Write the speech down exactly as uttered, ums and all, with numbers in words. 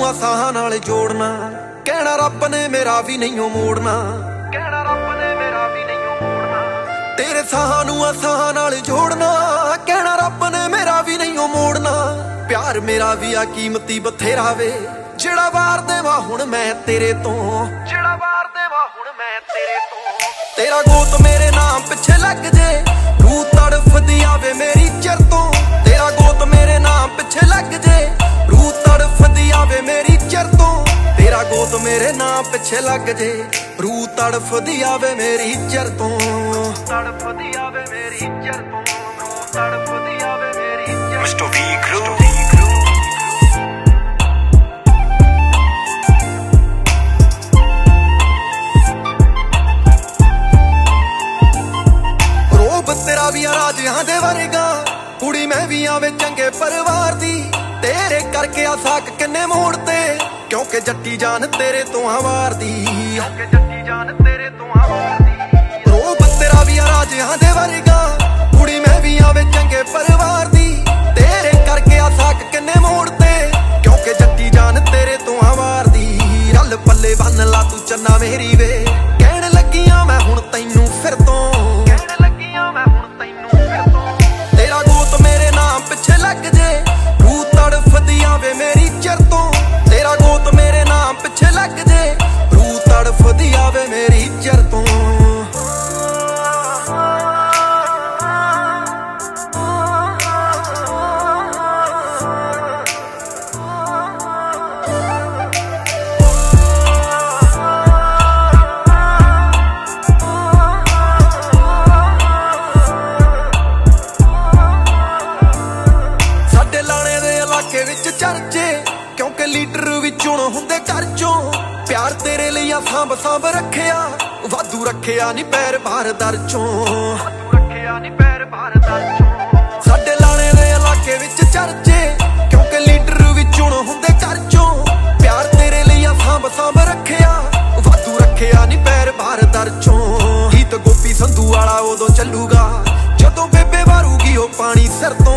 ਨੂੰ ਆਸਾਂ ਨਾਲ ਜੋੜਨਾ, ਕਹਿਣਾ ਰੱਬ ਨੇ ਮੇਰਾ ਵੀ ਨਹੀਂਓ ਮੋੜਨਾ, ਕਹਿਣਾ ਰੱਬ ਨੇ ਮੇਰਾ ਵੀ ਨਹੀਂਓ ਮੋੜਨਾ। ਤੇਰੇ ਸਾਹਾਂ ਨੂੰ ਆਸਾਂ ਨਾਲ ਜੋੜਨਾ, ਕਹਿਣਾ ਰੱਬ ਨੇ ਮੇਰਾ ਵੀ ਨਹੀਂਓ ਮੋੜਨਾ। ਪਿਆਰ ਮੇਰਾ ਵੀ ਆ ਕੀਮਤੀ ਬਥੇਰਾ ਵੇ, ਜਿਹੜਾ ਵਾਰ ਦੇਵਾਂ ਹੁਣ ਮੈਂ ਤੇਰੇ ਤੋਂ, ਜਿਹੜਾ ਵਾਰ ਦੇਵਾਂ ਹੁਣ ਮੈਂ ਤੇਰੇ ਤੋਂ। ਤੇਰਾ ਗੋਤ ਮੇਰੇ ਨਾਮ ਪਿੱਛੇ ਲੱਗ ਜੇ, ਰੂਹ ਤੜਫਦੀ ਆਵੇ ਮੇਰੀ ਚਿਰ ਤੋਂ। ਤੇਰਾ ਗੋਤ ਮੇਰੇ ਨਾਮ ਪਿੱਛੇ ਲੱਗ ਜੇ, ਰੂਹ ਤੜਫਦੀ ਆਵੇ ਮੇਰੀ ਚਿਰ ਤੋਂ। ਤੇਰਾ ਗੋਤ ਮੇਰੇ ਨਾਮ ਪਿੱਛੇ ਲੱਗ ਜੇ, ਰੂਹ ਤੜਫਦੀ ਆਵੇ ਮੇਰੀ ਚਿਰ ਤੋਂ, ਤੜਫਦੀ ਆਵੇ ਮੇਰੀ ਚਿਰ ਤੋਂ, ਤੜਫਦੀ ਆਵੇ ਮੇਰੀ ਚਿਰ ਤੋਂ। ਮਿਸਟਰ ਵੀ ਕਰੂ ਤੇਰਾ ਵੀ ਆ ਰਾਜਿਆਂ ਦੇ ਵਰਗਾ, ਕੁੜੀ ਮੈਂ ਵੀ ਆਵੇ ਚੰਗੇ ਪਰਿਵਾਰ ਦੀ। ਤੇਰੇ ਕਰਕੇ ਆ ਸਾਕ ਕਿੰਨੇ ਮੋੜ ਤੇ, ਕਿਉਂਕਿ ਜੱਟੀ ਜਾਨ ਤੇਰੇ ਤੋਂ ਆਵਾਰ ਦੀ, ਕਿਉਂਕਿ ਜੱਟੀ ਜਾਨ ਤੇਰੇ ਤੋਂ ਆਵਾਰ ਦੀ। ਰੋਬ ਤੇਰਾ ਵੀ ਆ ਰਾਜਿਆਂ ਦੇ ਵਰਗਾ, ਕੁੜੀ ਮੈਂ ਵੀ ਆਵੇ ਚੰਗੇ ਪਰਿਵਾਰ ਦੀ। ਤੇਰੇ ਕਰਕੇ ਆ ਸਾਕ ਕਿੰਨੇ ਮੋੜ ਤੇ, ਕਿਉਂਕਿ ਜੱਟੀ ਜਾਨ ਤੇਰੇ ਤੋਂ ਆਵਾਰ ਦੀ। ਰੱਲ ਪੱਲੇ ਬੰਨ ਲਾ ਤੂੰ ਚੰਨਾ ਮੇਰੀ ਵੇ, ਕਹਿਣ ਲੱਗੀਆਂ ਮੈਂ ਹੁਣ ਤੈਨੂੰ ਫਿਰ ਤੋਂ, ਪਿੱਛੇ ਲੱਗ ਜੇ, ਰੂਹ ਤੜਫਦੀ ਆਵੇ ਮੇਰੀ ਚਿਰ ਤੋਂ। ਤੇਰਾ ਗੋਤ ਮੇਰੇ ਨਾਮ ਪਿੱਛੇ ਲੱਗ ਜੇ, ਰੂਹ ਤੜਫਦੀ ਆਵੇ ਮੇਰੀ ਚਿਰ ਤੋਂ। ਵਿੱਚ ਚਰਚੇ, ਕਿਉਂਕਿ ਲੀਡਰ ਵਿੱਚੋਂ ਹੁੰਦੇ ਘਰ ਚੋਂ। ਪਿਆਰ ਤੇਰੇ ਲਈ ਆ ਸਾਂਭ ਸਾਂਭ ਰੱਖਿਆ, ਵਾਧੂ ਰੱਖਿਆ ਨੀ ਪੈਰ ਬਾਹਰ ਦਰ ਚੋਂ, ਵਾਧੂ ਰੱਖਿਆ ਨੀ ਪੈਰ ਬਾਹਰ ਦਰ ਚੋਂ। ਸਾਡੇ ਲਾਣੇ ਦੇ ਇਲਾਕੇ ਵਿੱਚ ਚਰਚੇ, ਕਿਉਂਕਿ ਲੀਡਰ ਵਿੱਚੋਂ ਹੁੰਦੇ ਘਰ ਚੋਂ। ਪਿਆਰ ਤੇਰੇ ਲਈ ਆ ਸਾਂਭ ਸਾਂਭ ਰੱਖਿਆ, ਵਾਧੂ ਰੱਖਿਆ ਨੀ ਪੈਰ ਬਾਹਰ ਦਰ ਚੋਂ। ਗੀਤ ਗੋਪੀ ਸੰਧੂ ਵਾਲਾ ਉਦੋਂ ਚੱਲੂਗਾ, ਜਦੋਂ ਬੇਬੇ ਵਾਰੂਗੀ ਉਹ ਪਾਣੀ ਸਿਰ ਤੋਂ।